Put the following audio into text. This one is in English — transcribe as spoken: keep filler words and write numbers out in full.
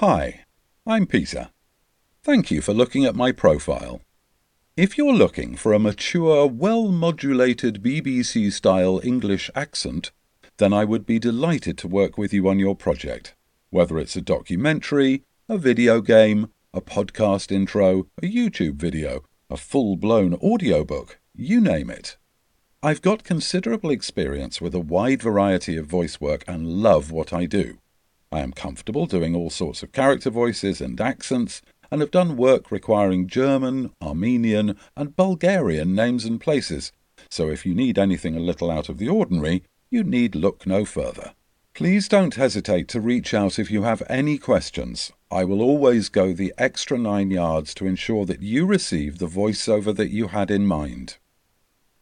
Hi, I'm Peter. Thank you for looking at my profile. If you're looking for a mature, well-modulated B B C-style English accent, then I would be delighted to work with you on your project, whether it's a documentary, a video game, a podcast intro, a YouTube video, a full-blown audiobook, you name it. I've got considerable experience with a wide variety of voice work and love what I do. I am comfortable doing all sorts of character voices and accents, and have done work requiring German, Armenian, and Bulgarian names and places, so if you need anything a little out of the ordinary, you need look no further. Please don't hesitate to reach out if you have any questions. I will always go the extra nine yards to ensure that you receive the voiceover that you had in mind.